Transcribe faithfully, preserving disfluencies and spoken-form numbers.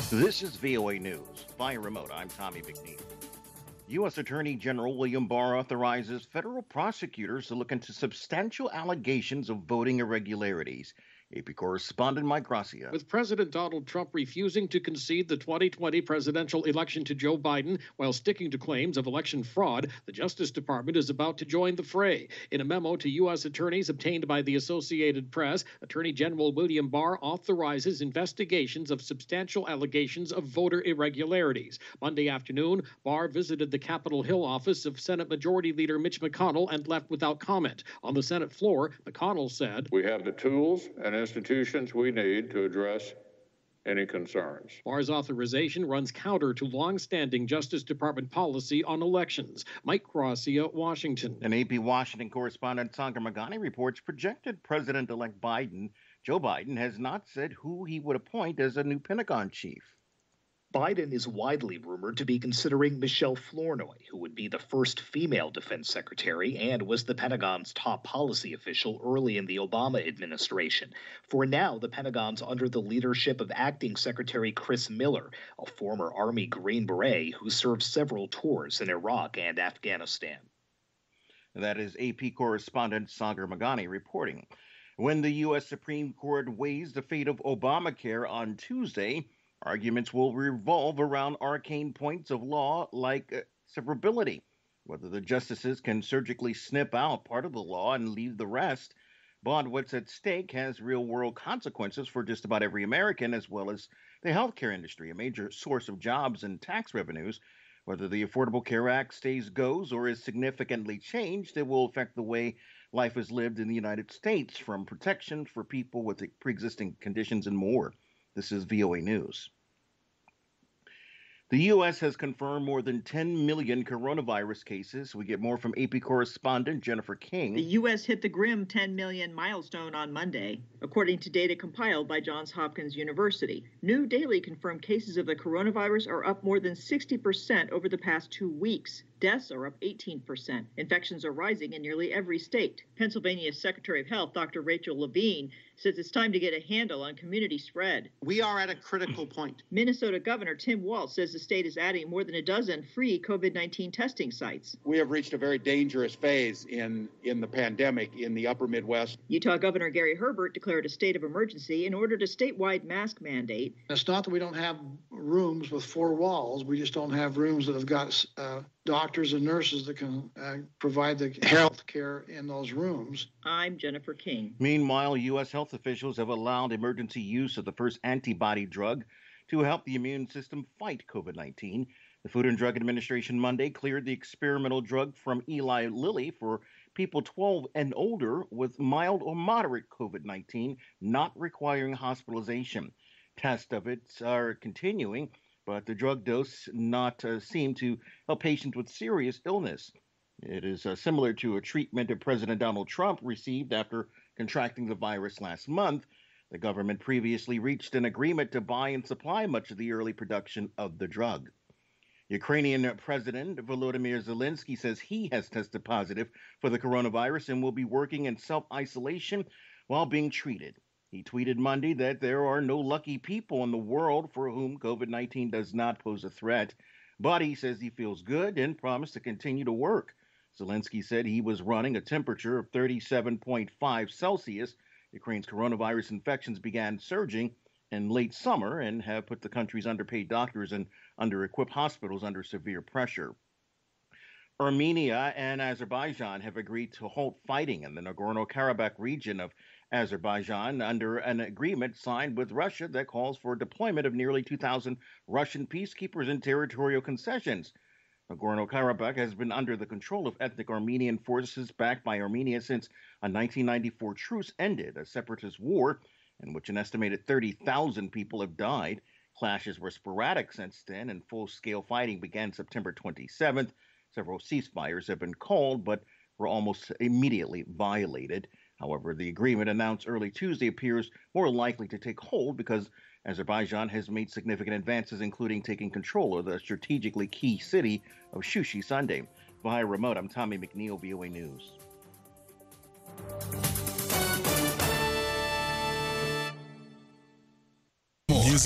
This is V O A News. Via remote, I'm Tommy McNeil. U S Attorney General William Barr authorizes federal prosecutors to look into substantial allegations of voting irregularities. A P correspondent Mike Gracia. With President Donald Trump refusing to concede the twenty twenty presidential election to Joe Biden while sticking to claims of election fraud, the Justice Department is about to join the fray. In a memo to U S attorneys obtained by the Associated Press, Attorney General William Barr authorizes investigations of substantial allegations of voter irregularities. Monday afternoon, Barr visited the Capitol Hill office of Senate Majority Leader Mitch McConnell and left without comment. On the Senate floor, McConnell said, "We have the tools and institutions we need to address any concerns." Barr's authorization runs counter to long-standing Justice Department policy on elections. Mike Gracia, Washington. An A P Washington correspondent Sagar Meghani reports projected President-elect Biden, Joe Biden, has not said who he would appoint as a new Pentagon chief. Biden is widely rumored to be considering Michelle Flournoy, who would be the first female defense secretary and was the Pentagon's top policy official early in the Obama administration. For now, the Pentagon's under the leadership of Acting Secretary Chris Miller, a former Army Green Beret who served several tours in Iraq and Afghanistan. That is A P correspondent Sagar Meghani reporting. When the U S Supreme Court weighs the fate of Obamacare on Tuesday, arguments will revolve around arcane points of law like uh, severability, whether the justices can surgically snip out part of the law and leave the rest. But what's at stake has real-world consequences for just about every American, as well as the healthcare industry, a major source of jobs and tax revenues. Whether the Affordable Care Act stays, goes, or is significantly changed, it will affect the way life is lived in the United States, from protection for people with pre-existing conditions and more. This is V O A News. The U S has confirmed more than ten million coronavirus cases. We get more from A P correspondent Jennifer King. The U S hit the grim ten million milestone on Monday, according to data compiled by Johns Hopkins University. New daily confirmed cases of the coronavirus are up more than sixty percent over the past two weeks. Deaths are up eighteen percent. Infections are rising in nearly every state. Pennsylvania's Secretary of Health, Doctor Rachel Levine, says it's time to get a handle on community spread. We are at a critical point. Minnesota Governor Tim Walz says the state is adding more than a dozen free COVID nineteen testing sites. We have reached a very dangerous phase in, in the pandemic in the upper Midwest. Utah Governor Gary Herbert declared a state of emergency and ordered a statewide mask mandate. It's not that we don't have rooms with four walls. We just don't have rooms that have got uh, doctors and nurses that can uh, provide the health care in those rooms. I'm Jennifer King. Meanwhile, U S health officials have allowed emergency use of the first antibody drug to help the immune system fight COVID nineteen. The Food and Drug Administration Monday cleared the experimental drug from Eli Lilly for people twelve and older with mild or moderate COVID nineteen, not requiring hospitalization. Tests of it are continuing, but the drug dose not uh, seem to help patients with serious illness. It is uh, similar to a treatment that President Donald Trump received after contracting the virus last month. The government previously reached an agreement to buy and supply much of the early production of the drug. Ukrainian President Volodymyr Zelensky says he has tested positive for the coronavirus and will be working in self-isolation while being treated. He tweeted Monday that there are no lucky people in the world for whom COVID nineteen does not pose a threat, but he says he feels good and promised to continue to work. Zelensky said he was running a temperature of thirty-seven point five Celsius. Ukraine's coronavirus infections began surging in late summer and have put the country's underpaid doctors and under-equipped hospitals under severe pressure. Armenia and Azerbaijan have agreed to halt fighting in the Nagorno-Karabakh region of Azerbaijan under an agreement signed with Russia that calls for deployment of nearly two thousand Russian peacekeepers and territorial concessions. Nagorno-Karabakh has been under the control of ethnic Armenian forces backed by Armenia since a nineteen ninety-four truce ended, a separatist war in which an estimated thirty thousand people have died. Clashes were sporadic since then, and full-scale fighting began September twenty-seventh. Several ceasefires have been called, but were almost immediately violated. However, the agreement announced early Tuesday appears more likely to take hold because Azerbaijan has made significant advances, including taking control of the strategically key city of Shushi Sunday. Via remote, I'm Tommy McNeil, V O A News.